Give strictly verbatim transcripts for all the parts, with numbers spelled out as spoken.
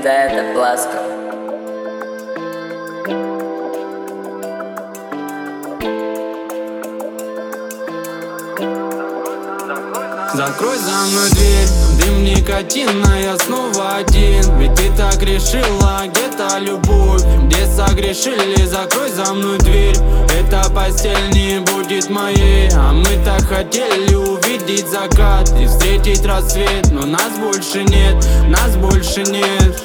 Да, это Пласко. Закрой за мной дверь, дым никотина, я снова один. Ведь ты так решила, где-то любовь, где согрешили. Закрой за мной дверь, эта постель не будет моей. А мы так хотели увидеть закат и встретить рассвет, но нас больше нет, нас больше нет.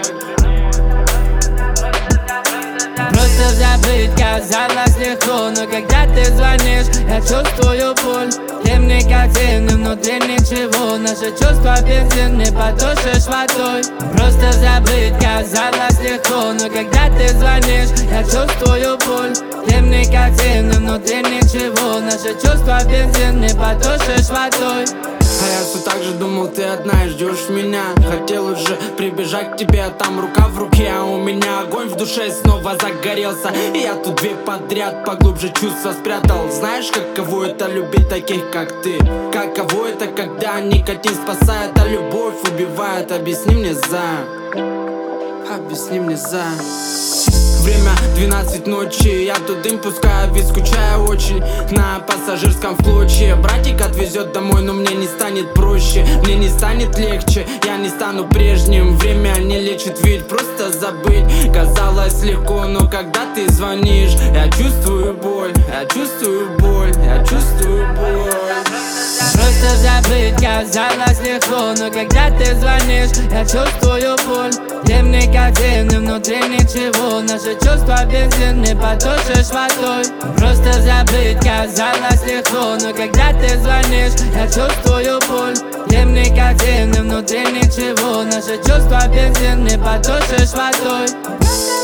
Просто забыть казалось легко, но когда ты звонишь, я чувствую боль. Дым никотин, внутри ничего, наши чувства бензин, не потушишь водой. Просто забыть казалось легко, но когда ты звонишь, я чувствую боль. Дым никотин, внутри ничего, наши чувства бензин, не потушишь водой. А я все так же думал, ты одна и ждешь меня. Хотел уже прибежать к тебе, а там рука в руке. А у меня огонь в душе снова загорелся. И я тут две подряд поглубже чувства спрятал. Знаешь, каково это любить таких, как ты? Каково это, когда никотин спасает, а любовь убивает? Объясни мне за, объясни мне за. Время двенадцать ночи, я тут дым пускаю, ведь скучаю очень на пассажирском в клочья. Братик отвезет домой, но мне не станет проще, мне не станет легче, я не стану прежним. Время не лечит, ведь просто забыть казалось легко, но когда ты звонишь, я чувствую боль, я чувствую боль, я чувствую боль. Просто забыть казалось легко, но когда ты звонишь, я чувствую боль. Дым никотин, внутри ничего, наши чувства бензин, не потушишь водой. Просто забыть казалось легко, но когда ты звонишь, я чувствую боль. Дым никотин, внутри ничего, наши чувства бензин, не потушишь водой.